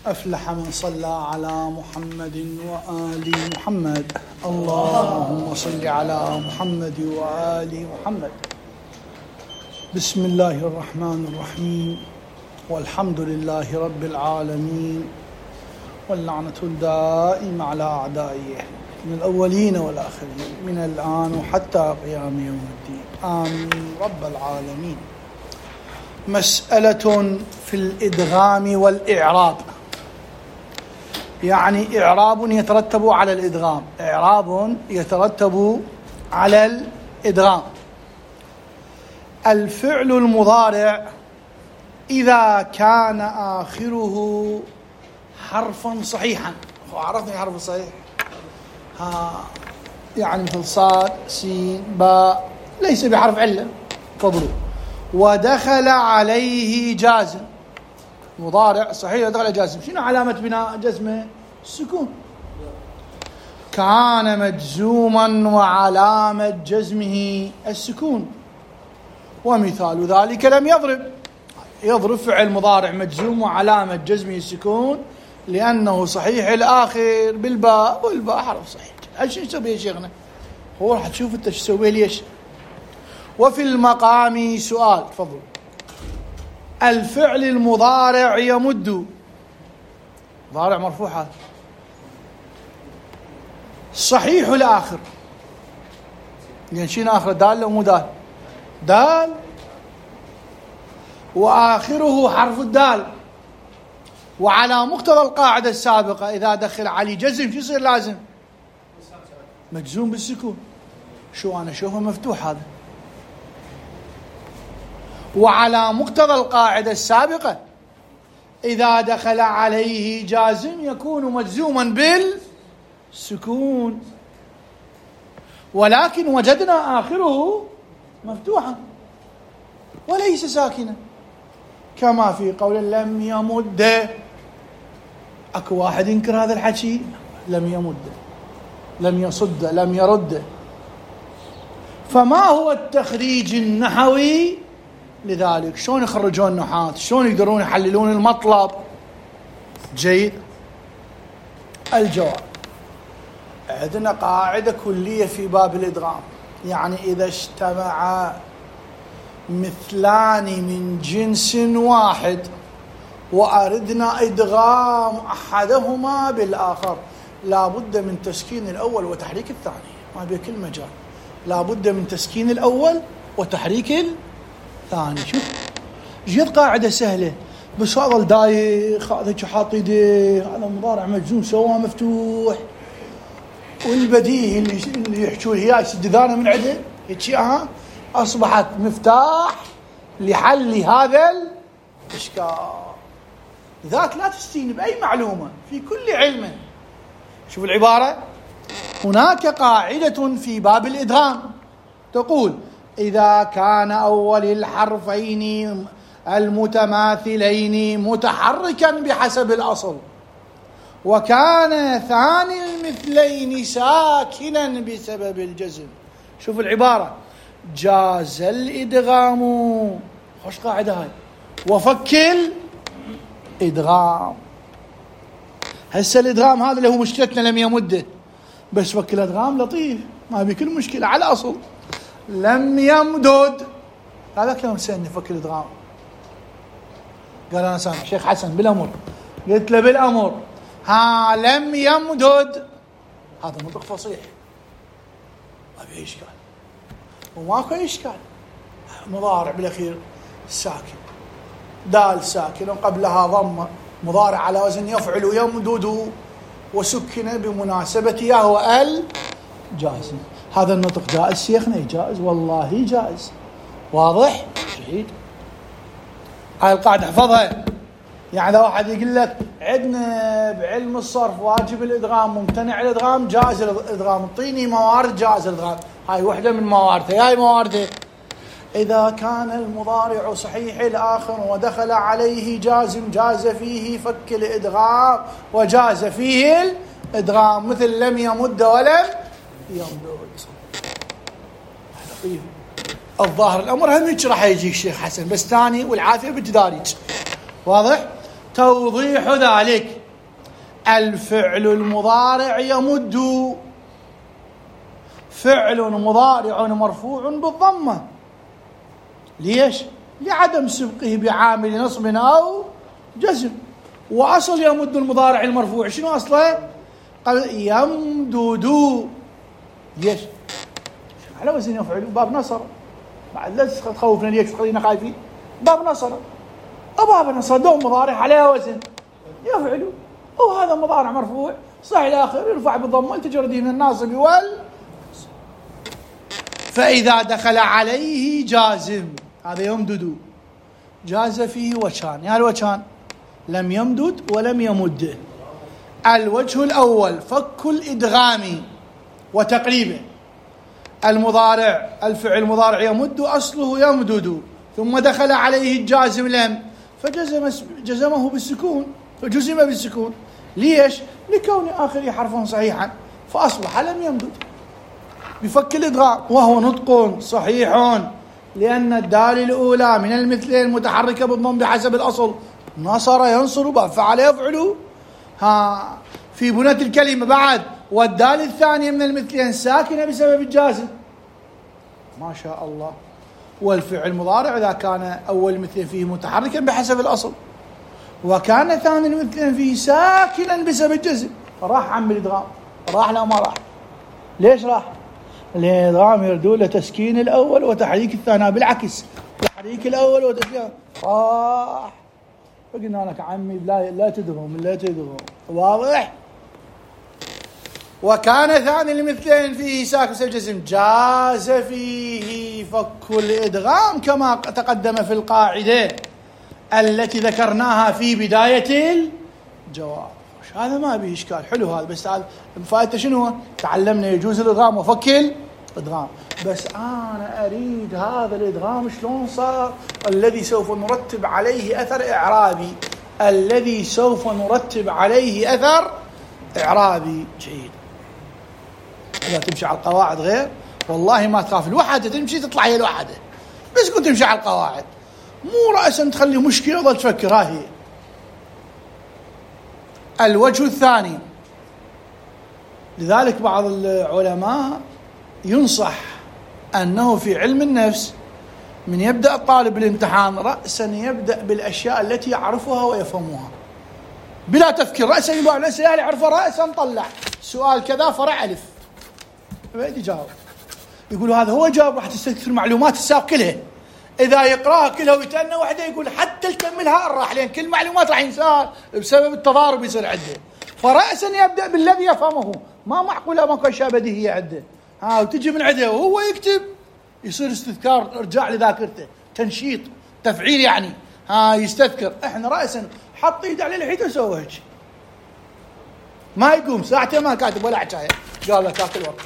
أفلح من صلى على محمد وآل محمد. اللهم صل على محمد وآل محمد. بسم الله الرحمن الرحيم، والحمد لله رب العالمين، واللعنة الدائمة على أعدائه من الأولين والآخرين من الآن وحتى قيام يوم الدين، آمين رب العالمين. مسألة في الإدغام والإعراب، يعني إعراب يترتب على الإدغام، إعراب يترتب على الإدغام. الفعل المضارع إذا كان آخره حرفا صحيحا، عرفنا حرف صحيح، يعني مثل صاد سين باء ليس بحرف علة فضلوا، ودخل عليه جازم، مضارع صحيح ودخل جازم. شنو علامة بناء جزمه؟ السكون. كان مجزوما وعلامة جزمه السكون. ومثال ذلك لم يضرب، يضرب فعل مضارع مجزوم وعلامة جزمه السكون لأنه صحيح الآخر بالباء، والباء حرف صحيح. شو يسوي يا شيخنا؟ هو راح تشوف انت شو تسوي ليش. وفي المقام سؤال، تفضل. الفعل المضارع يمد، مضارع مرفوع هذا، صحيح الآخر، يعني شنو آخر؟ دال ومو دال؟ دال، وآخره حرف الدال. وعلى مقتضى القاعدة السابقة إذا دخل علي جزم شو يصير لازم؟ مجزوم بالسكون. شو أنا أشوفه مفتوح هذا. وعلى مقتضى القاعدة السابقة إذا دخل عليه جازم يكون مجزوما بالسكون، ولكن وجدنا آخره مفتوحا وليس ساكنا، كما في قول لم يمد. اكو واحد ينكر هذا الحكي، لم يمد، لم يصد، لم يرد. فما هو التخريج النحوي لذلك؟ شلون يخرجون النحاة؟ شلون يقدرون يحللون المطلب؟ جيد. الجواب، عندنا قاعدة كلية في باب الإدغام، يعني إذا اجتمع مثلان من جنس واحد وأردنا إدغام أحدهما بالآخر لا بد من تسكين الأول وتحريك الثاني، ما بكل مجال لا بد من تسكين الأول وتحريك الثاني. شوف جد قاعدة سهلة، بس هذا الدايخ، هذا حاط يديه، هذا مضارع مجزوم سواه مفتوح، والبديهي اللي يحكوا هي يسد ذانه من عده هيك أصبحت مفتاح لحل هذا الإشكال. لذلك لا تستهين بأي معلومة في كل علم. شوف العبارة، هناك قاعدة في باب الإدغام تقول إذا كان أول الحرفين المتماثلين متحركا بحسب الأصل، وكان ثاني المثلين ساكنا بسبب الجزم. شوف العبارة، جاز الإدغام، خوش قاعدة هاي، وفك الإدغام. هسه الإدغام هذا اللي هو مشكلتنا لم يمده، بس فك الإدغام لطيف ما بكل مشكلة على أصل. لم يمدد، هذا كلام سنة فك الإدغام. قال أنا سامع شيخ حسن بالأمر، قلت له بالأمر لم يمدد، هذا منطق فصيح ما فيه إشكال وماكو إشكال. مضارع بالأخير ساكن، دال ساكن وقبلها ضمة، مضارع على وزن يفعل يمدد، وسكن بمناسبتها هو الجازم. هذا النطق جائز شيخنا؟ جائز والله جائز. واضح؟ جيد. هاي القاعدة احفظها. يعني إذا واحد يقول لك عندنا بعلم الصرف واجب الإدغام، ممتنع الإدغام، جائز الإدغام، اعطيني موارد جائز الإدغام، هاي وحدة من موارده. هاي موارده إذا كان المضارع صحيح الآخر ودخل عليه جازم جاز فيه فك الإدغام وجاز فيه الإدغام، مثل لم يمد ولم يمدد. الظاهر الأمر هم هيك راح يجيك شيخ حسن، بس ثاني والعافية بالتدارج. واضح؟ توضيح ذلك: الفعل المضارع يمد، فعل مضارع مرفوع بالضمة. ليش؟ لعدم سبقه بعامل نصب أو جزم. وأصل يمد المضارع المرفوع شنو أصله؟ قال يمدد. ليش؟ على وزن يفعل، باب نصر. بعد لا تخوفنا ليش تخلينا خايفين. باب نصر، وباب نصر دوم مضارع على وزن يفعل، وهذا مضارع مرفوع صحيح الآخر يرفع بالضمة لتجرده من الناصب فإذا دخل عليه جازم، هذا يمدد، جاز فيه وجهان. يا الوجهان: لم يمدد ولم يمد. الوجه الأول فك الإدغام وتقريبه. المضارع، الفعل المضارع يمد أصله يمدد، ثم دخل عليه الجازم لم، فجزمه بالسكون، فجزم بالسكون. ليش؟ لكون آخره حرفا صحيحا، فأصبح لم يمدد بفك الإدغام، وهو نطق صحيح لأن الدال الأولى من المثلين متحركة بالضم بحسب الأصل. نصر ينصر، فعل يفعل. في بناة الكلمة بعد: والدال الثانية من المثلين ساكنة بسبب الجازم. ما شاء الله. والفعل المضارع إذا كان أول مثل فيه متحركا بحسب الأصل، وكان ثاني المثلين فيه ساكنا بسبب الجزم، راح عم الإدغام. راح لا ما راح؟ ليش راح؟ الإدغام يردون لتسكين الأول وتحريك الثاني، بالعكس تحريك الأول وتسكين. راح. فقلنا لك عمي لا تدغم، لا تدغم. واضح؟ وكان ثاني المثلين فيه ساكن بسبب الجزم، جاز فيه فك الإدغام كما تقدم في القاعدة التي ذكرناها في بداية الجواب. هذا ما به إشكال، حلو هذا. بس فائدته شنو؟ تعلمنا يجوز الإدغام وفك الإدغام. بس أنا أريد هذا الإدغام شلون صار، الذي سوف نرتب عليه أثر إعرابي، الذي سوف نرتب عليه أثر إعرابي جيد. إذا تمشي على القواعد غير والله ما تخاف. الوحدة تمشي تطلع هي الوحدة، بس كنت تمشي على القواعد، مو رأسا تخلي مشكلة وظل تفكر. هاي هي. الوجه الثاني، لذلك بعض العلماء ينصح أنه في علم النفس من يبدأ الطالب الامتحان رأسا يبدأ بالأشياء التي يعرفها ويفهمها بلا تفكير. رأسا يبقى الأسئلة يعرفها رأسا نطلع سؤال كذا فرع ألف بعد يجاوب. يقولوا هذا هو جاوب، راح تستذكر المعلومات السابقة كلها. إذا يقرأها كلها ويتأنى وحده يقول حتى يكملها راح، لأن كل معلومات راح ينساها بسبب التضارب يصير عنده. فرأسا يبدأ بالذي يفهمه، ما معقولة ماكو أشياء بديهية عنده وتجي من عنده وهو يكتب يصير استذكار، ارجاع لذاكرته، تنشيط، تفعيل يعني. يستذكر. احنا رأسا حط ايده على الحيط وسوى هيك، ما يقوم ساعتين ما كاتب ولا حكايه، قال لك اكل وقت.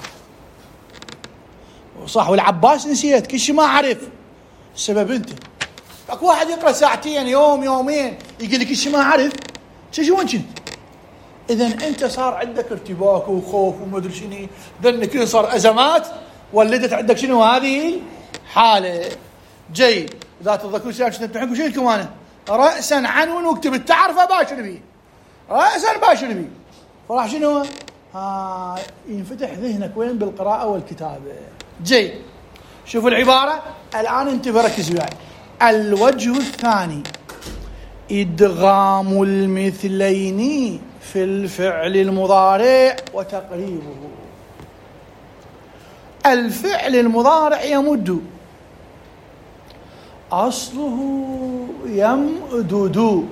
صح. والعباس نسيت كل شيء ما عرف، السبب انت. اكو واحد يقرا ساعتين يوم يومين يقول لك كل شيء ما عرف، شو وين كنت؟ اذا انت صار عندك ارتباك وخوف وما ادري شنو، ذنك صار ازمات ولدت عندك شنو هذه حاله. جيد. اذا تتذكرون شيء تمتحنكم شيء لكم انا راسا عنون واكتب التعرفه باشر بيه، راسا باشر بيه، فراح شنو ينفتح ذهنك وين؟ بالقراءه والكتابه. جيد. شوفوا العباره الان، انتبه ركز وياي. الوجه الثاني ادغام المثلين في الفعل المضارع وتقريبه. الفعل المضارع يمد، أصله يمدد،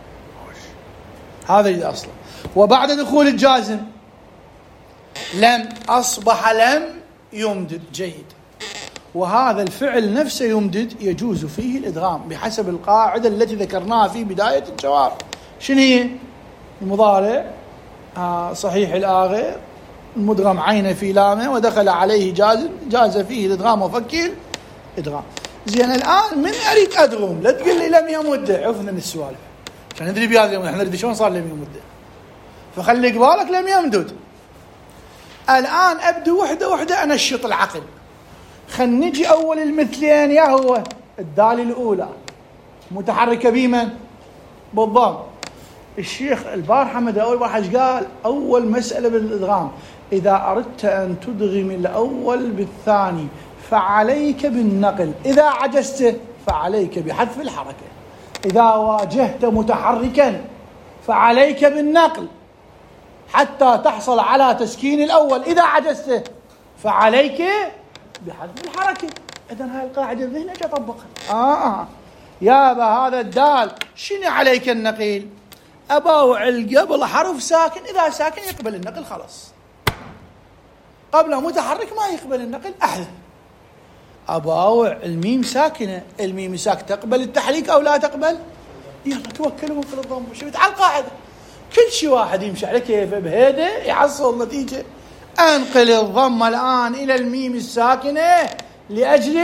هذا الأصل. وبعد دخول الجازم لم، أصبح لم يمدد. جيد. وهذا الفعل نفسه يمدد يجوز فيه الإدغام بحسب القاعدة التي ذكرناها في بداية الجواب. شنو هي؟ المضارع صحيح الآخر المدغم عينه في لامه ودخل عليه جازم، جاز فيه الإدغام وفك الإدغام. زين. الآن من أريد أدغم، لا تقول لي لم يمد، عفنا من السؤال عشان ندري بهذا اليوم احنا ندري شلون صار لم يمد، فخلي قبالك لم يمدد. الآن أبدو وحدة وحدة أنشط العقل. خل نجي أول المثلين، يا هو الدال الأولى متحركة بمن؟ بالضم، الشيخ البارحة مدى أول واحد قال أول مسألة بالإدغام إذا أردت أن تدغم الأول بالثاني فعليك بالنقل، إذا عجزت فعليك بحذف الحركة، إذا واجهت متحركا فعليك بالنقل حتى تحصل على تسكين الأول، إذا عجزت فعليك بحذف الحركة. إذن هاي القاعدة الذهنية أطبقها. يابا هذا الدال شنو عليك النقيل؟ أباوع قبل حرف ساكن، إذا ساكن يقبل النقل خلاص، قبله متحرك ما يقبل النقل أحد. أباوع الميم ساكنة، الميم ساكنة تقبل التحريك أو لا تقبل؟ يلا توكلوا وانقل الضم. شفت على القاعدة كل شيء واحد يمشي على كيفه بهيده يحصل نتيجة. أنقل الضم الآن إلى الميم الساكنة لأجل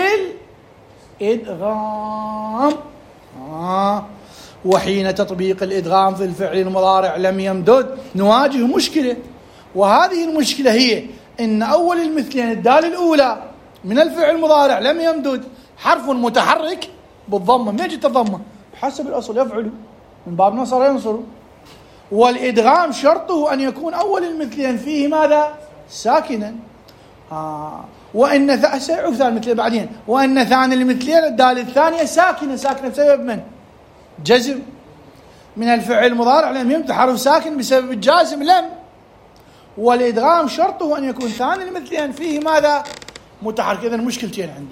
الإدغام. وحين تطبيق الإدغام في الفعل المضارع لم يمدد نواجه مشكلة، وهذه المشكلة هي إن أول المثلين الدال الأولى من الفعل المضارع لم يمدد حرف متحرك بالضمة. ما جت الضمة حسب الأصل يفعل من باب نصر ينصر، والإدغام شرطه أن يكون أول المثلين فيه ماذا؟ ساكنا. وإن سيعرف ثاني المثلين بعدين، وإن ثاني المثلين الدال الثانية ساكنة بسبب من؟ جزم من الفعل المضارع لم يمد حرف ساكن بسبب الجازم لم، والإدغام شرطه أن يكون ثاني المثلين فيه ماذا؟ متحرك. إذن مشكلتين عندي،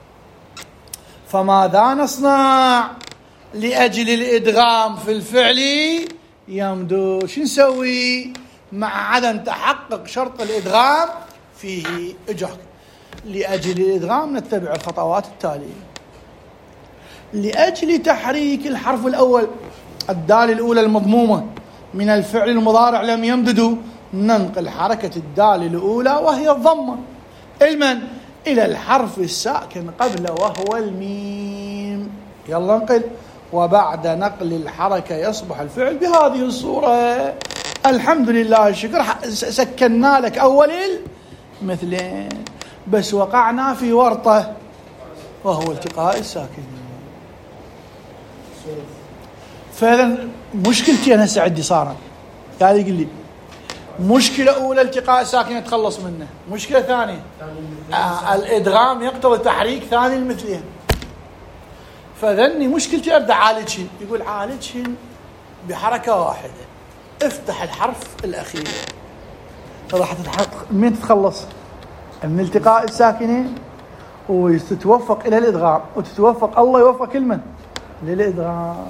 فماذا نصنع لأجل الإدغام في الفعل يمدد؟ شو نسوي مع عدم تحقق شرط الإدغام فيه؟ اجحك لأجل الإدغام نتبع الخطوات التالية. لأجل تحريك الحرف الأول الدال الأولى المضمومة من الفعل المضارع لم يمدد ننقل حركة الدال الأولى وهي الضمة إلى الحرف الساكن قبله وهو الميم. يلا نقل. وبعد نقل الحركة يصبح الفعل بهذه الصورة. الحمد لله الشكر سكنا لك أول المثلين، بس وقعنا في ورطة وهو التقاء الساكن. فإذا مشكلتي أنا هسه عندي صارت قال يقول لي مشكلة أولى التقاء ساكن نتخلص منه، مشكلة ثانية الإدغام يقتضي تحريك ثاني المثلين. فذني مشكلتي أبدأ عالجهن. يقول عالجهن بحركة واحدة، افتح الحرف الأخير راح من تتخلص من التقاء الساكنين وتتوفق إلى الإدغام، وتتوفق الله يوفق كلمة للإدغام.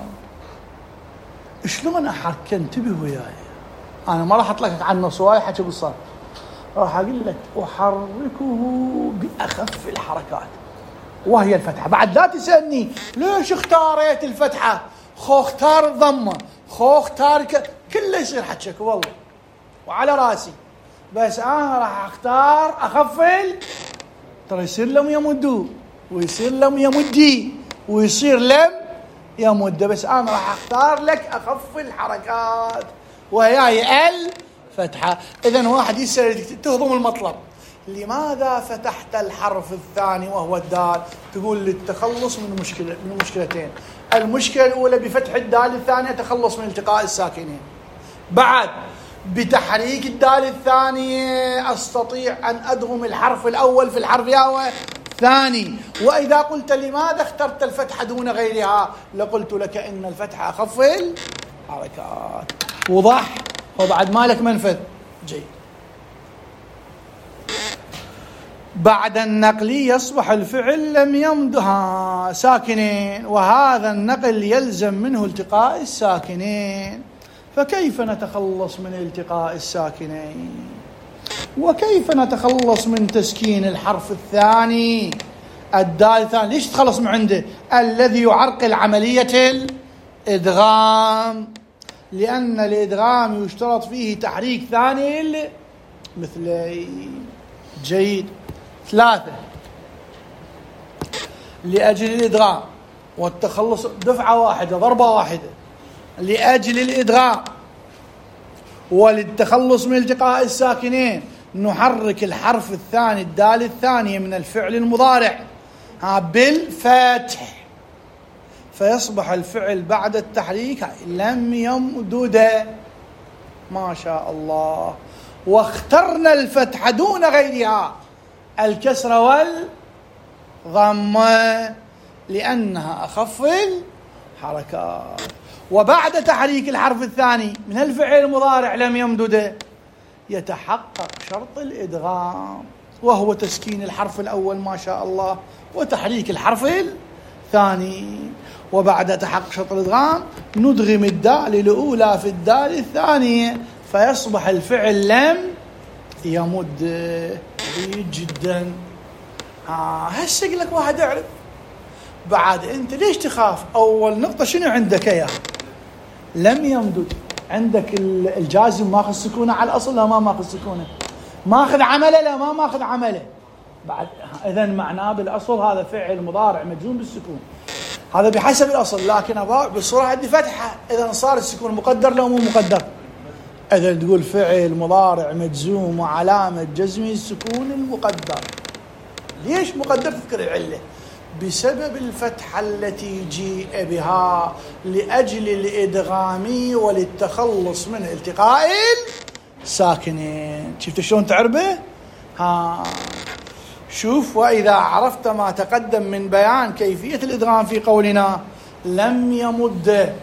شلون أحرك؟ انتبه وياي، أنا ما راح أطلقك عن نصواي حكي بالصار، راح أقول لك أحركه بأخف الحركات وهي الفتحة. بعد لا تسألني ليش اختاريت الفتحة، خو اختار الضمة، خو اختار كله يصير حكيك والله وعلى راسي، بس أنا راح أختار أخفل. ترى يصير لم يمدوا ويصير لم يمدي ويصير لم يمد، بس أنا راح أختار لك أخف الحركات وهي الفتحة. إذن واحد يسأل تهضم المطلب لماذا فتحت الحرف الثاني وهو الدال؟ تقول للتخلص من مشكلتين. المشكلة الأولى بفتح الدال الثانية تخلص من التقاء الساكنين، بعد بتحريك الدال الثانية أستطيع أن أدغم الحرف الأول في الحرف الثاني. وإذا قلت لماذا اخترت الفتحة دون غيرها لقلت لك إن الفتحة أخف الحركات. وضح وبعد مالك منفذ جيد. بعد النقل يصبح الفعل لم يمدها ساكنين، وهذا النقل يلزم منه التقاء الساكنين. فكيف نتخلص من التقاء الساكنين؟ وكيف نتخلص من تسكين الحرف الثاني الدال الثاني؟ ليش تخلص من عنده؟ الذي يعرقل عملية الإدغام، لأن الإدغام يشترط فيه تحريك ثاني مثلين. جيد. 3 لأجل الإدغام والتخلص دفعة واحدة ضربة واحدة. لأجل الإدغام وللتخلص من التقاء الساكنين نحرك الحرف الثاني الدال الثانية من الفعل المضارع بالفتح، فيصبح الفعل بعد التحريك لم يمدد. ما شاء الله. واخترنا الفتح دون غيرها، الكسر والضمة، لأنها أخف الحركات. وبعد تحريك الحرف الثاني من الفعل المضارع لم يمدد يتحقق شرط الإدغام، وهو تسكين الحرف الأول ما شاء الله وتحريك الحرف الثاني. وبعد تحقق شرط الإدغام ندغم الدال الأولى في الدال الثانية فيصبح الفعل لم يمد. جيد جدا. هسه يقول لك واحد يعرف بعد أنت ليش تخاف؟ أول نقطة شنو عندك يا لم يمدد؟ عندك الجازم ماخذ سكونه على الأصل لا ما ماخذ سكونه؟ ماخذ عمله لا ما ماخذ عمله؟ بعد إذا معناه بالأصل هذا فعل مضارع مجزوم بالسكون، هذا بحسب الأصل، لكن أضاع بالصورة عندي فتحة، إذا صار السكون مقدر لو مو مقدر؟ إذا تقول فعل مضارع مجزوم وعلامة جزمه السكون المقدر. ليش مقدر؟ تذكر العلة، بسبب الفتحة التي جيء بها لأجل الإدغام وللتخلص من التقاء الساكنين. شفت شلون تعربه؟ شوف، وإذا عرفت ما تقدم من بيان كيفية الإدغام في قولنا لم يمد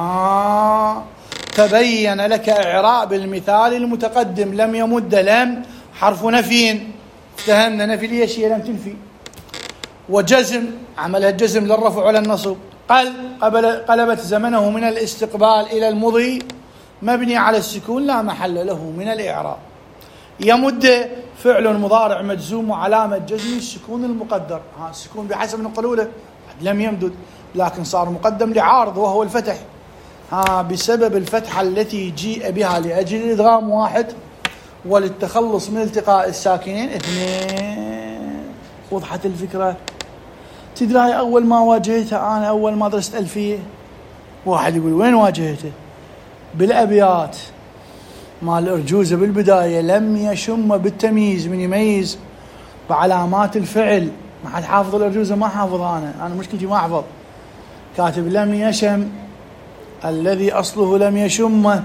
تبين لك إعراب المثال المتقدم. لم يمد، لم حرف نفي، افتهمنا نفي ليش هي لم تنفي، وجزم عملها الجزم للرفع ولا النصب. قلبت زمنه من الاستقبال إلى المضي مبني على السكون لا محل له من الإعراب. يمد فعل مضارع مجزوم وعلامة جزمه السكون المقدر. السكون بحسب النقطة الأولى لم يمدد، لكن صار مقدم لعارض وهو الفتح. بسبب الفتحة التي جيء بها لأجل الإدغام واحد وللتخلص من التقاء الساكنين اثنين. وضحت الفكرة؟ تدري هاي أول ما واجهتها أنا أول ما درست ألفية، واحد يقول وين واجهته؟ بالأبيات مال الأرجوزة بالبداية لم يشم بالتمييز، من يميز بعلامات الفعل. ما حد حافظ الأرجوزة؟ ما حافظ أنا مشكلتي ما أحفظ. كاتب لم يشم الذي أصله لم يشم.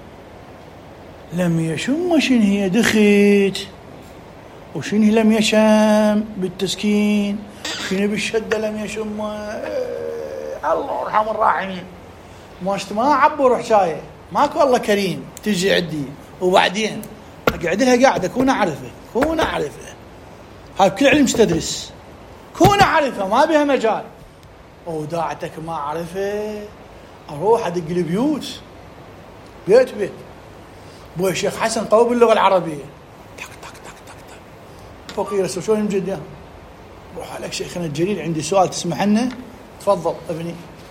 لم يشم شنو هي؟ دخيت. وشنو هي لم يشم بالتسكين؟ شنو بالشدة لم يشم؟ الله يرحم الراحمين. ما عبر حشاية ماكو الله كريم تجي عندي وبعدين اقعد لها قاعده كون اعرفه هاي كل علم تدرس كون اعرفه ما بها مجال. وداعتك ما اعرفه اروح ادق البيوت بيت بو الشيخ حسن قوي باللغه العربيه تك تك تك تك تك فوقي رسول شلون يمجد يا روح عليك شيخنا الجليل عندي سؤال تسمح لنا؟ تفضل ابني.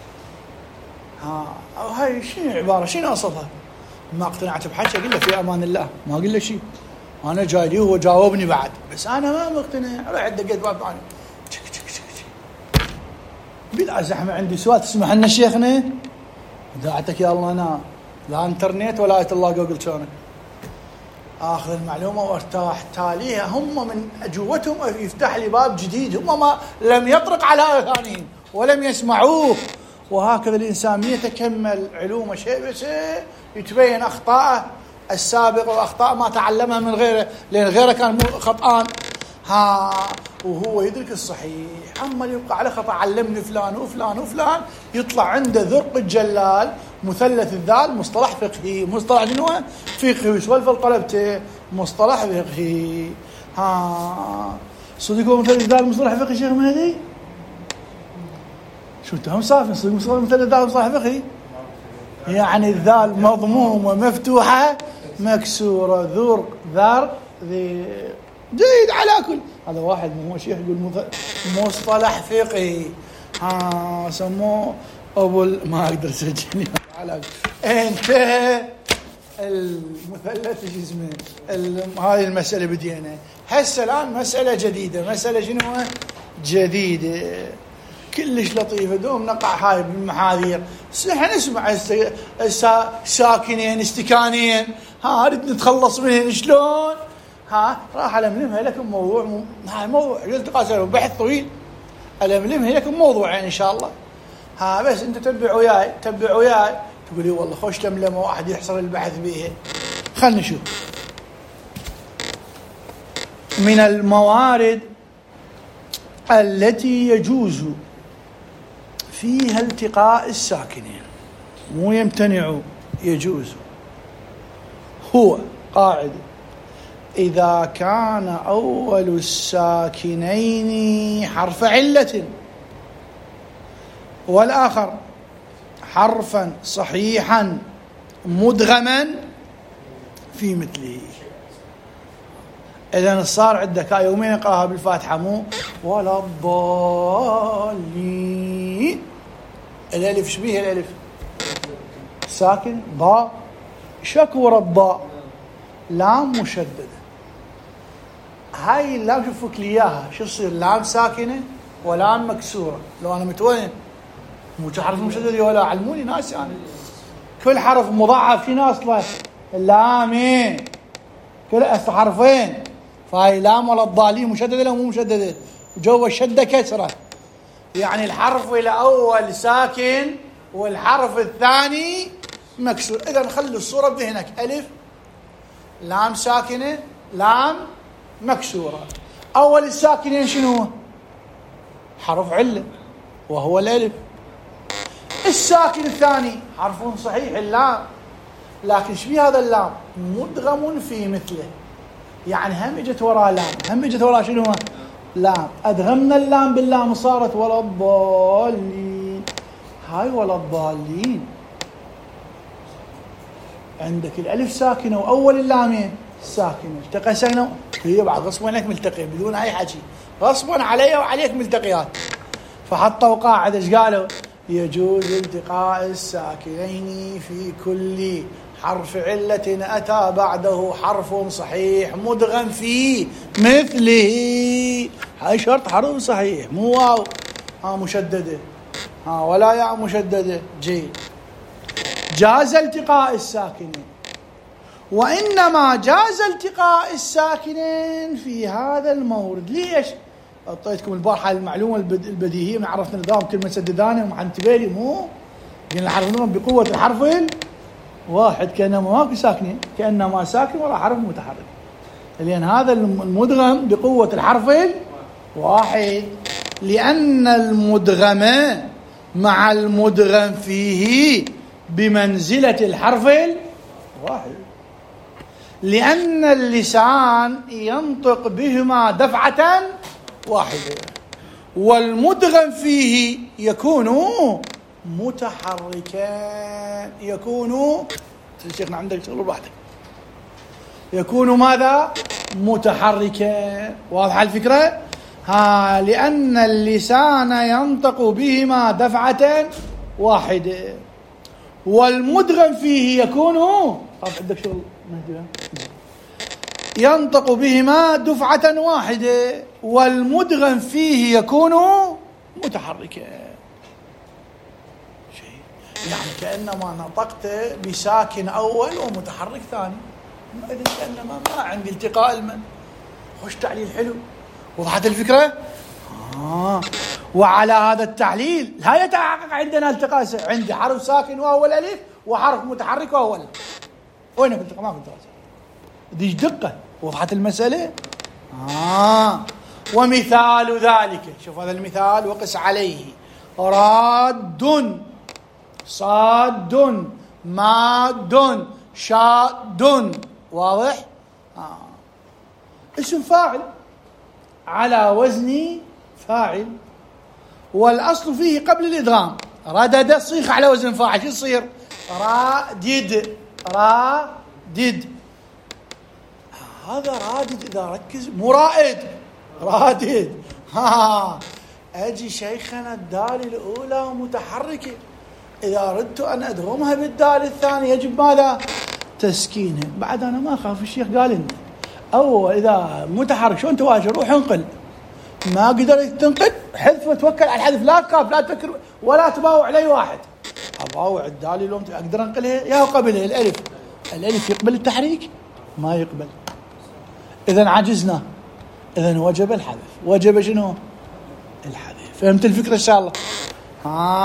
هاي شنو عبارة شنو أصلها؟ ما اقتنعت بحكي أقول له في أمان الله، ما أقول له شيء، أنا جاي لي هو جاوبني بعد، بس أنا ما مقتنع. رحت دقيت باب ثاني بلا زحمة عندي سؤال تسمح لنا شيخنا؟ داعتك يا الله أنا لا انترنت ولا آية الله جوجل شلونك آخذ المعلومة وارتاح. تاليها هم من جوتهم يفتح لي باب جديد هم ما لم يطرق على أذانهم ولم يسمعوه. وهكذا الإنسان يتكمل علومه شيء بس يتبين أخطاءه السابقة وأخطاء ما تعلمها من غيره، لأن غيره كان خطآن وهو يدرك الصحيح. أما يبقى على خطأ علمني فلان وفلان وفلان يطلع عنده ذرق الجلال مثلث الذال مصطلح فقهي. مصطلح شنو؟ فقهي. وسولف طلبته مصطلح فقهي. صدقوا مثلث الذال مصطلح فقهي شيخ مهدي؟ شو انتم صافي صدق مثل الذال مصطلح فقهي؟ يعني الذال مضمومة مفتوحة مكسورة ذرق ذرق ذي جيد على كل. هذا واحد مو شيخ يقول مصطلح فقهي سموه أبو ما أقدر أسجل على انتهى المثلث شو اسمه. هذه المسألة بدينا هسه الآن مسألة جديدة. مسألة شنو جديدة كلش لطيفة دوم نقع هاي بالمحاذير. احنا نسمع ساكنين استكانين نريد نتخلص منهن شلون؟ راح ألملمها لكم موضوع هاي موضوع التقاء بحث طويل ألملمها لكم موضوعين إن شاء الله. بس انت تتبع وياي تقول لي والله خوش لملمه واحد يحصل البحث بيها. خلنا نشوف. من الموارد التي يجوز فيها التقاء الساكنين، مو يمتنع، يجوز، هو قاعدة: إذا كان أول الساكنين حرف علة والآخر حرفا صحيحا مدغما في مثله. إذن صار عندك يومين يقراها بالفاتحة، مو ولا الضالين. الألف شبيه الألف ساكن، ضاء شكور الضاء، لام مشددة. هاي اللام شوفك لي إياها شو تصير؟ لام ساكنة ولام مكسورة. لو أنا متوين مو حرف مشدد ولا علموني ناس يعني كل حرف مضاعف في ناس له اللامين كل حرفين، فهاي لام ولا الضالين مشددة لو مو مشددة، جوا الشدة كسرة، يعني الحرف الأول ساكن والحرف الثاني مكسور. إذا نخلي الصورة بذهنك: ألف لام ساكنة لام مكسورة. أول الساكنين شنو؟ حرف علة وهو الألف. الساكن الثاني حرف صحيح اللام، لكن شبيه هذا اللام؟ مدغم في مثله، يعني هم اجت وراء لام، هم اجت وراء شنو؟ لام. أدغمنا اللام باللام صارت ولا الضالين. هاي ولا الضالين عندك الألف ساكنة وأول اللامين ساكنة، التقى ساكنة، هي بعد غصبا عليك ملتقي بدون أي حكي، غصبا علي وعليك ملتقيات. فحطوا قاعدة ايش قالوا؟ يجوز التقاء الساكنين في كل حرف علة أتى بعده حرف صحيح مدغم في مثله. هاي شرط حرف صحيح، مو واو مشددة ولا ياء مشددة. جيد. جاز التقاء الساكنين، وإنما جاز التقاء الساكنين في هذا المورد. ليش؟ أعطيتكم البارحة المعلومة البديهية، من عرفنا نظام كلمة سددانة ومعنتبالي، مو قلنا حرفنا بقوة الحرف الواحد كأنما ماكو ساكنين، كأنما ساكن ولا حرف متحرك، لأن هذا المدغم بقوة الحرف الواحد، لأن المدغم مع المدغم فيه بمنزلة الحرف الواحد، لأن اللسان ينطق بهما دفعة واحدة، والمدغم فيه يكون متحركان، يكون شيخنا عندك شغل بحثك، يكون ماذا؟ متحركان. واضحة الفكرة؟ لأن اللسان ينطق بهما دفعة واحدة، والمدغم فيه يكون طب عندك شغل ينطق بهما دفعة واحدة، والمدغم فيه يكون متحركا. شيء يعني كأنما نطقت بساكن أول ومتحرك ثاني، إذن كأنما ما عندي التقاء المن. خوش تعليل حلو. وضحت الفكرة؟ وعلى هذا التعليل لا يتحقق عندنا التقاء. عندي حرف ساكن وهو الألف، وحرف متحرك وهو الألف. وين كنت ما كنت ديش دقة. وضحت المسألة؟ ومثال ذلك، شوف هذا المثال وقس عليه: راد صاد ماد شاد. واضح؟ اسم فاعل على وزن فاعل، والأصل فيه قبل الإدغام. ردد صيغ على وزن فاعل، شو يصير؟ رادد. هذا رادد إذا ركز، مو رائد، رادد. أجي شيخنا الدال الأولى متحركة، إذا أردت أن أدغمها بالدال الثانية يجب ماذا؟ تسكينها. بعد أنا ما أخاف، الشيخ قال لنا أو إذا متحرك شلون تواجه؟ روح انقل. ما قدرت تنقل حذف وتوكل على الحذف، لا تخاف، لا تفكر ولا تباوع علي واحد. أباوع الدال لو أقدر أنقلها يا قبلها الألف يقبل التحريك؟ ما يقبل. إذن عجزنا، إذن وجب الحذف. وجب شنو؟ الحذف. فهمت الفكرة إن شاء الله؟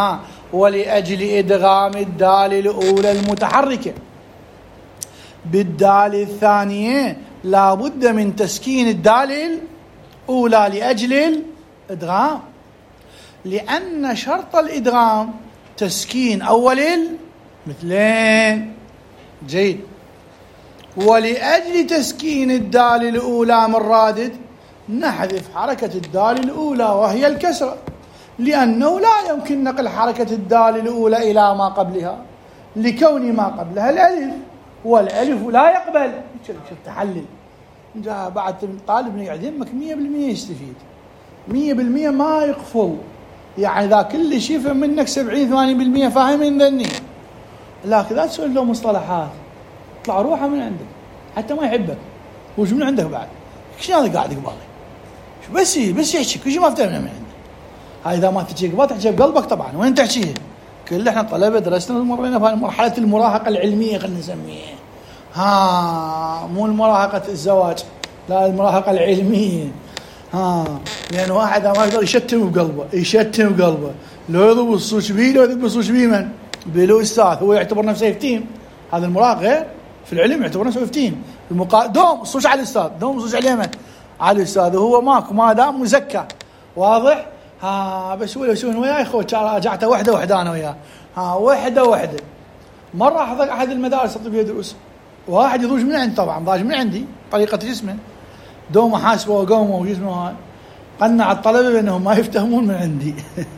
ولأجل إدغام الدال الأولى المتحركة بالدال الثانية لا بد من تسكين الدال الأولى لأجل الإدغام، لأن شرط الإدغام تسكين أول المثلين. جيد. ولأجل تسكين الدال الأولى من رادد نحذف حركة الدال الأولى وهي الكسرة، لأنه لا يمكن نقل حركة الدال الأولى إلى ما قبلها لكون ما قبلها الألف، والألف لا يقبل. شوف تحلل جاء بعد طالب يقعد يمك 100% يستفيد، 100% ما يقفل، يعني ذا كل شيء يفهم منك 70-80% فاهم من ذني، لكن لا تسأل له مصطلحات طلع روحه من عندك حتى ما يحبك. وش من عندك بعد؟ ايش هذا قاعد يقبالي؟ بس يحكي كل شيء ما فتهمنا من عنده. هاي اذا ما تحكي قبال تحكي بقلبك طبعا. وين تحكيه؟ كل احنا طلبه درسنا ومرينا بمرحله المراهقه العلميه خلينا نسميها، مو المراهقه الزواج، لا المراهقه العلميه. لان واحد ما يقدر يشتم بقلبه، لو يضرب الصوت بيه، لو يضرب الصوت بيه من بلو استاذ هو يعتبر نفسه يفتيم. هذا المراهق غير في العلم يعتبر نفسه يفتيم. دوم الصوت على الاستاذ، دوم الصوت على اليمن على الاستاذ، وهو ماكو ما دام مزكى واضح. بس هو يسوون وياي خوت رجعته وحده انا وياه، وحده. مره احضر احد المدارس الطبيه يدرس، واحد يضوج من عندي، طبعا ضاج من عندي طريقه جسمه، دوم حاسبه وقومه وجسمه هاي، قنع الطلبه بانهم ما يفتهمون من عندي.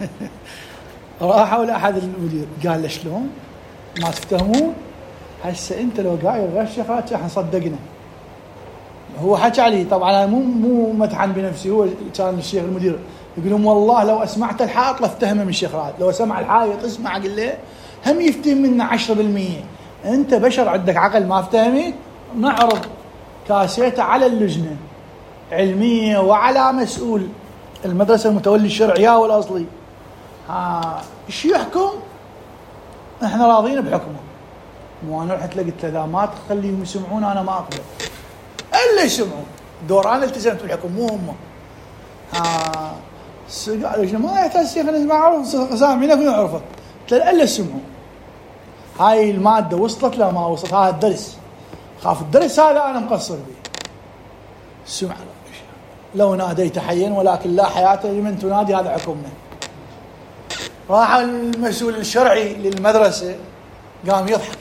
راحوا لاحد المدير قال له شلون ما تفتهمون؟ هسه انت لو قايل غير شيخات احنا صدقنا. هو حكى علي طبعا، مو متحن بنفسي، هو كان الشيخ المدير يقول لهم والله لو اسمعت الحائط لافتهمه من الشيخ راد، لو سمع الحائط اسمع قل له هم يفتهم منا 10%. انت بشر عندك عقل ما افتهمت، نعرض كاسيته على اللجنه علميه وعلى مسؤول المدرسه المتولي الشرعي والاصلي، ايش يحكم احنا راضين بحكمه. مو انا رحت قلت له لا ما تخليهم يسمعون، انا ما اقبل الا يسمعون، دور انا التزمت بالحكم مو هم. قالوا ما يحتاج شيخ نسمع عرف سامعينك ونعرفك، قلت له الا يسمعون. هاي الماده وصلت لا ما وصلت، هذا الدرس خاف الدرس هذا انا مقصر به. سمع لو ناديت حيا ولكن لا حياه لمن تنادي، هذا حكمنا. راح المسؤول الشرعي للمدرسه قام يضحك،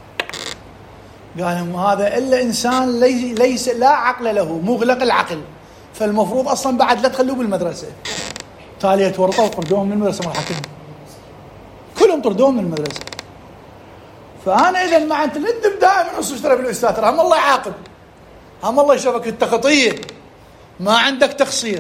قال هذا الا انسان ليس لا عقل له، مغلق العقل، فالمفروض اصلا بعد لا تخلوه بالمدرسه. تالي تورطوا وطردوهم من المدرسه، مرحكم كلهم طردوهم من المدرسه. فانا اذا ما انت ندب دائما اشترى بالاستاذ، ترى هم الله يعاقب، هم الله يشوفك التخطيه ما عندك تقصير.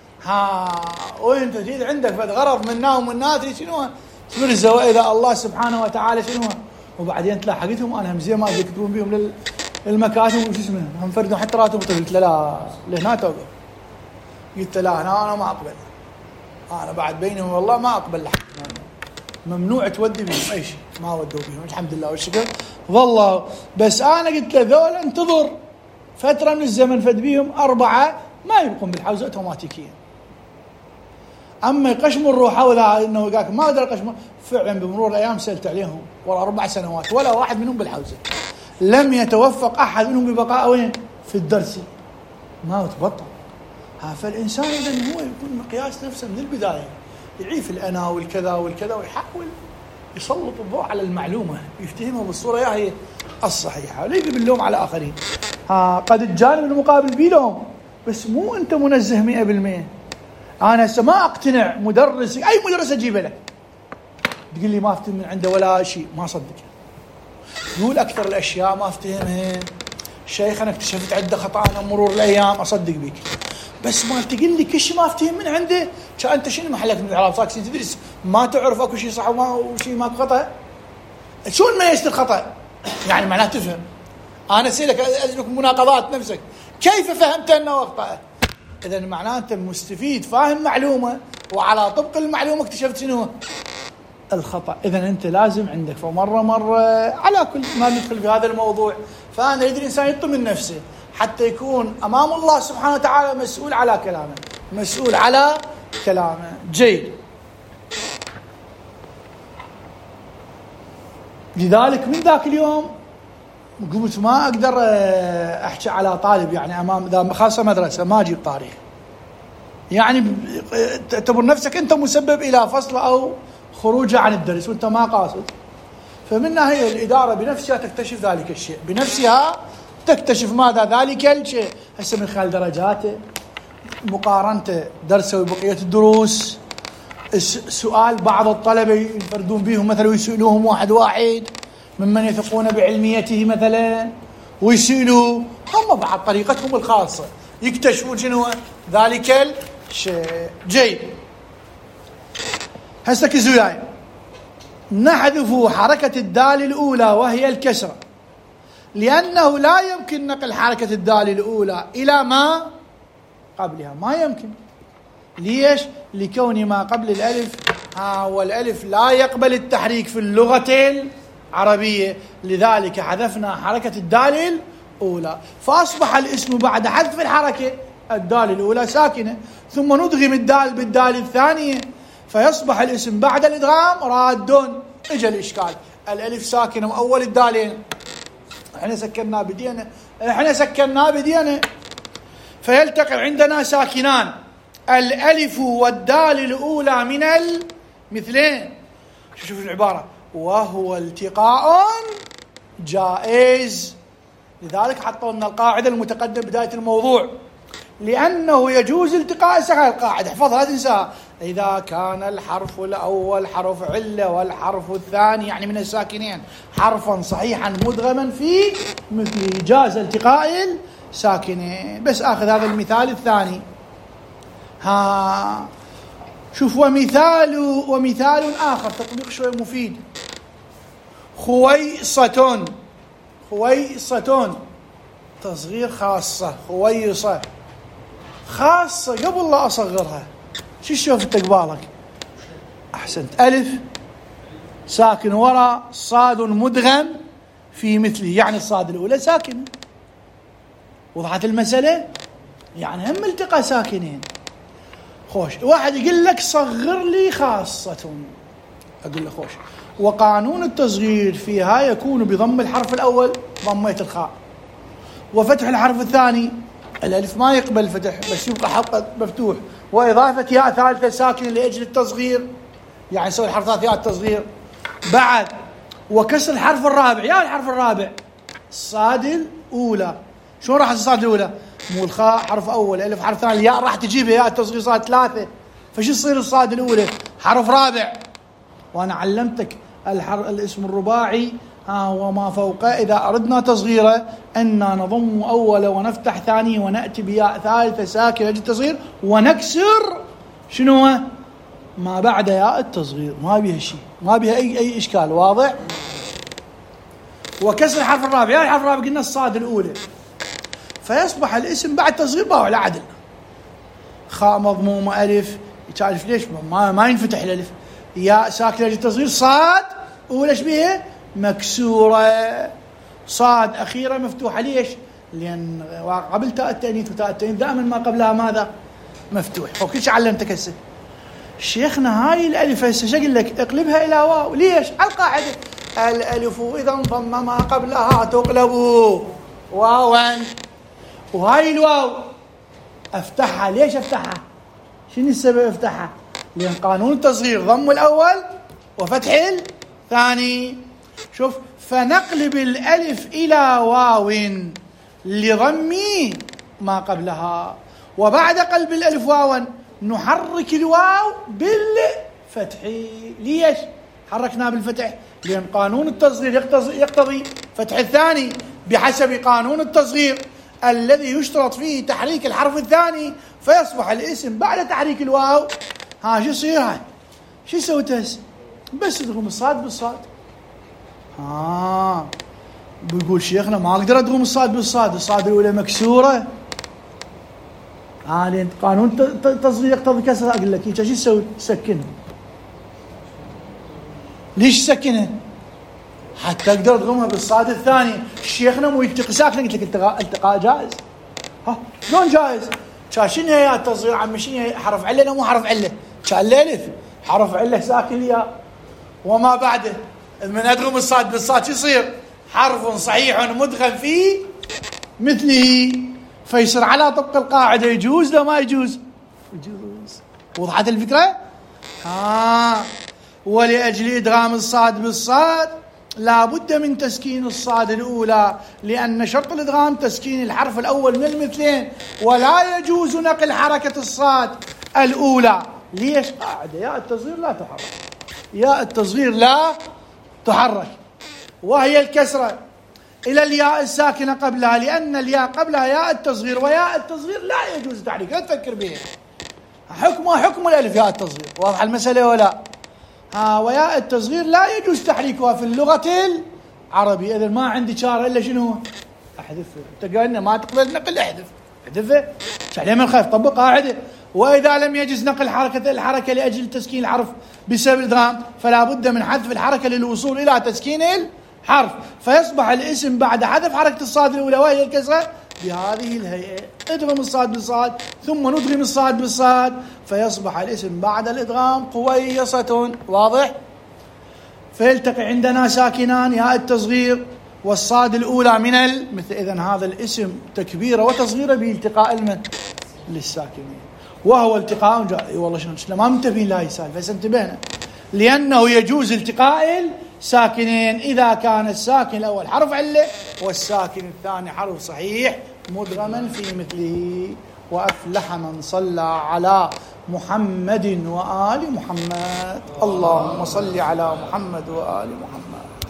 وانت جيت عندك فد غرض منا ومنا شنو تبرزه، واذا الله سبحانه وتعالى شنو، وبعدين تلاحقتهم انا هم زين ما يكتبون بهم للمكاتب وش اسمه، هم فردوا حتى راتب. قلت له لا لهنا توقف، قلت له انا ما اقبل، انا بعد بينهم والله ما اقبل لحد، ممنوع تودي بهم اي شيء، ما ودوا بهم الحمد لله والشكر والله. بس انا قلت له ذول انتظر فتره من الزمن فد بيهم 4 ما يبقون بالحوزه اوتوماتيكيا. اما يقشموا الروح ولا انه قالك ما اقدر اقشمه، فعلا بمرور الايام سالت عليهم ورا 4 سنوات ولا واحد منهم بالحوزه، لم يتوفق احد منهم ببقاء وين في الدرس، ما تبطل. فالانسان اذا هو يكون مقياس نفسه من البدايه، يعيف الانا والكذا والكذا، ويحاول يسلط الضوء على المعلومه، يفتهمها بالصوره هي الصحيحه، ولا يجيب اللوم على اخرين. قد الجانب المقابل بيه لوم، بس مو انت منزه 100%. انا هسه ما اقتنع مدرس، اي مدرس اجيبه لك تقول لي ما افتهم من عنده ولا شيء، ما صدق. يقول اكثر الاشياء ما افتهمها، شيخ انا اكتشفت عنده خطا مرور الايام، اصدق بيك. بس ما تقول لي كل شيء ما افتهم من عنده، انت شنو محلك من العرب ساكسين تدرس ما تعرف اكو شيء صح وشيء ما خطا؟ شلون ما يست الخطا؟ يعني معناه تفهم. انا اسالك اسالك مناقضات نفسك، كيف فهمت انه اخطا؟ اذا معناه انت مستفيد فاهم معلومه، وعلى طبق المعلومه اكتشفت شنو الخطا. اذا انت لازم عندك، فمره على كل ما ندخل في هذا الموضوع، فانا يريد الانسان يطمن نفسه حتى يكون امام الله سبحانه وتعالى مسؤول على كلامه، مسؤول على كلامه. جيد. لذلك من ذاك اليوم قلت ما أقدر أحكي على طالب يعني أمام ذا خاصة مدرسة ما أجيب طاري، يعني تعتبر نفسك أنت مسبب إلى فصل أو خروجه عن الدرس وأنت ما قاصد. فمنها هي الإدارة بنفسها تكتشف ذلك الشيء، بنفسها تكتشف ماذا ذلك الشيء، هسه من خلال درجاته، مقارنته درسه وبقية الدروس، سؤال بعض الطلبة ينفردون بهم مثلا ويسألوهم واحد واحد ممن يثقون بعلميته مثلا ويسألوا هم بعد طريقتهم الخاصة يكتشفون شنو ذلك الشيء. جيد، هسه كزوا وياي، نحذف حركة الدال الأولى وهي الكسرة لأنه لا يمكن نقل حركة الدال الأولى إلى ما قبلها، ما يمكن. ليش؟ لكون ما قبل الألف والألف لا يقبل التحريك في اللغة العربية، لذلك حذفنا حركة الدال الأولى، فأصبح الاسم بعد حذف الحركة الدال الأولى ساكنة، ثم ندغم الدال بالدال الثانية فيصبح الاسم بعد الإدغام راد. اجى الإشكال، الألف ساكنة وأول الدالين احنا سكننا بدينا فيلتقي عندنا ساكنان الألف والدال الأولى من المثلين. شوف العبارة، وهو التقاء جائز. لذلك حطوا لنا القاعدة المتقدمة بداية الموضوع، لأنه يجوز التقاء الساكنين. القاعدة احفظها لا تنساها، إذا كان الحرف الأول حرف علة والحرف الثاني يعني من الساكنين حرفا صحيحا مدغما في مثل جاز التقاء الساكنين. بس آخذ هذا المثال الثاني. شوف، ومثال آخر تطبيق شوي مفيد، خويصة تصغير خاصة، خويصة خاصة قبل لا أصغرها. شو شوف قبالك؟ أحسنت، ألف ساكن وراء صاد مدغم في مثله، يعني الصاد الأولى ساكنة. وضحت المسألة؟ يعني هم التقى ساكنين. خوش، واحد يقول لك صغر لي خاصة، أقول له خوش، وقانون التصغير فيها يكون بضم الحرف الأول ضميت الخاء، وفتح الحرف الثاني الألف ما يقبل الفتح بس يبقى حلقة مفتوح، وإضافة ياء ثالثة ساكنة لأجل التصغير، يعني يسوي الحرف ثلاث ياء التصغير. بعد وكسر الحرف الرابع، يا الحرف الرابع الصاد الأولى. شو راح الصاد الأولى؟ مو الخاء حرف أول، ألف حرف ثاني، الياء راح تجيبها ياء التصغير صاد ثلاثة، فشو يصير الصاد الأولى؟ حرف رابع. وأنا علمتك الاسم الرباعي وما فوقه إذا أردنا تصغيره أننا نضم أول ونفتح ثاني ونأتي بياء ثالثة ساكنة لأجل التصغير ونكسر شنو ما بعد ياء التصغير. ما بيها شيء، ما بيها أي إشكال. واضح؟ وكسر الحرف الرابع، يا الحرف الرابع قلنا الصاد الأولى، فيصبح الاسم بعد تصغير باو العدل، خاء مضمومة ألف، تعرف ليش ما ينفتح الألف، ياء ساكنة لأجل التصغير، صاد أولى ايش بيها؟ مكسورة، صاد أخيرة مفتوحة. ليش؟ لأن قبل تاء التأنيث وتاء التأنيث دائما ما قبلها ماذا؟ مفتوح. وكل شيء علمتك هسه شيخنا هاي الألف هسه شو أقول لك؟ اقلبها إلى واو. ليش؟ على القاعدة الألف إذا انضم ما قبلها تقلب واوا، وهاي الواو أفتحها. ليش أفتحها؟ شنو السبب أفتحها؟ لأن قانون التصغير ضم الأول وفتح الثاني. شوف، فنقلب الألف إلى واو لضم ما قبلها، وبعد قلب الألف واوا نحرك الواو بالفتح. ليش حركنا بالفتح؟ لأن قانون التصغير يقتضي فتح الثاني بحسب قانون التصغير الذي يشترط فيه تحريك الحرف الثاني، فيصبح الاسم بعد تحريك الواو. شو يصير؟ هاي شو سويت هسه؟ بس تضغم الصاد بالصاد. بيقول شيخنا ما اقدر ادغم الصاد بالصاد، الصاد الاولى مكسوره. لان قانون التصغير يقتضي كسرها. اقول لك شو تسوي؟ سكنها. ليش سكنها؟ حتى اقدر ادغمها بالصاد الثاني. شيخنا مو يلتقي ساكنه، قلت لك التقاء جائز. شلون جائز؟ شنو هي التصغير عم؟ شنو هي؟ حرف عله؟ مو حرف عله، كان الالف حرف عله ساكن الياء وما بعده من أدغم الصاد بالصاد يصير حرف صحيح مدغم في مثله، فيصير على طبق القاعدة يجوز لو ما يجوز؟ يجوز. وضحت الفكرة؟ ولأجل إدغام الصاد بالصاد لا بد من تسكين الصاد الأولى، لأن شرط الإدغام تسكين الحرف الأول من المثلين، ولا يجوز نقل حركة الصاد الأولى. ليش؟ قاعدة ياء التصغير لا تحرك، ياء التصغير لا تحرك، وهي الكسرة إلى الياء الساكنة قبلها، لأن الياء قبلها ياء التصغير، وياء التصغير لا يجوز تحريك، لا تفكر بها، حكمها حكم الألف ياء التصغير. واضح المسألة ولا؟ وياء التصغير لا يجوز تحريكها في اللغة العربية. إذا ما عندي شارة إلا شنو؟ أحذفها. أنت قلنا ما تقبل نقل، احذفها. عليه من خايف طبق قاعدة. وإذا لم يجز نقل الحركة لأجل تسكين الحرف بسبب الإدغام، فلا بد من حذف الحركة للوصول إلى تسكين الحرف، فيصبح الاسم بعد حذف حركة الصاد الأولى وهي الكسرة بهذه الهيئة: ادغم الصاد بالصاد ثم ندغم الصاد بالصاد، فيصبح الاسم بعد الإدغام قويصة. واضح؟ فيلتقي عندنا ساكنان ياء التصغير والصاد الأولى من المثل. إذن هذا الاسم تكبيره وتصغيره بالتقاء المن للساكنين، وهو التقاء جائي. والله شنو ما منتبهين لهي السالفة، بس انتبهنا، لأنه يجوز التقاء الساكنين إذا كان الساكن الأول حرف علة والساكن الثاني حرف صحيح مدغما في مثله. وأفلح من صلى على محمد وآل محمد. اللهم صل على محمد وآل محمد.